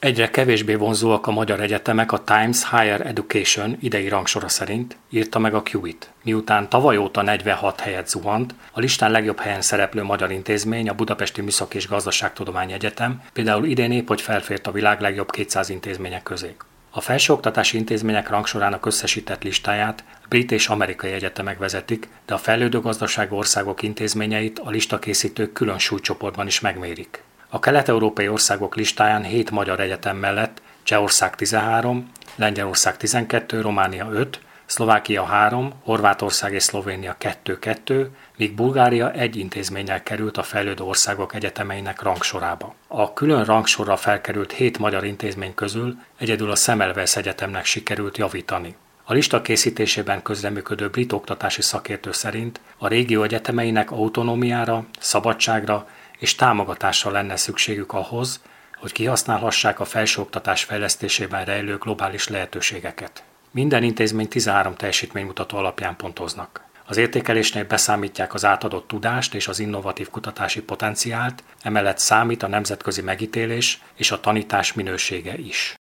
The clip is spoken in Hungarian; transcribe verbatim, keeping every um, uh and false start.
Egyre kevésbé vonzóak a magyar egyetemek a Times Higher Education idei rangsora szerint, írta meg a Q I T. Miután tavaly óta negyvenhat helyet zuhant, a listán legjobb helyen szereplő magyar intézmény, a Budapesti Műszaki és Gazdaságtudományi Egyetem például idén épp hogy felfért a világ legjobb kétszáz intézmények közé. A felsőoktatási intézmények rangsorának összesített listáját brit és amerikai egyetemek vezetik, de a fejlődő gazdaságú országok intézményeit a listakészítők külön súlycsoportban is megmérik. A kelet-európai országok listáján hét magyar egyetem mellett Csehország tizenhárom, Lengyelország tizenkettő, Románia öt, Szlovákia három, Horvátország és Szlovénia kettő kettő, míg Bulgária egy intézménnyel került a fejlődő országok egyetemeinek rangsorába. A külön rangsorra felkerült hét magyar intézmény közül egyedül a Semmelweis Egyetemnek sikerült javítani. A lista készítésében közreműködő brit oktatási szakértő szerint a régió egyetemeinek autonómiára, szabadságra és támogatásra lenne szükségük ahhoz, hogy kihasználhassák a felsőoktatás fejlesztésében rejlő globális lehetőségeket. Minden intézmény tizenhárom teljesítménymutató alapján pontoznak. Az értékelésnél beszámítják az átadott tudást és az innovatív kutatási potenciált, emellett számít a nemzetközi megítélés és a tanítás minősége is.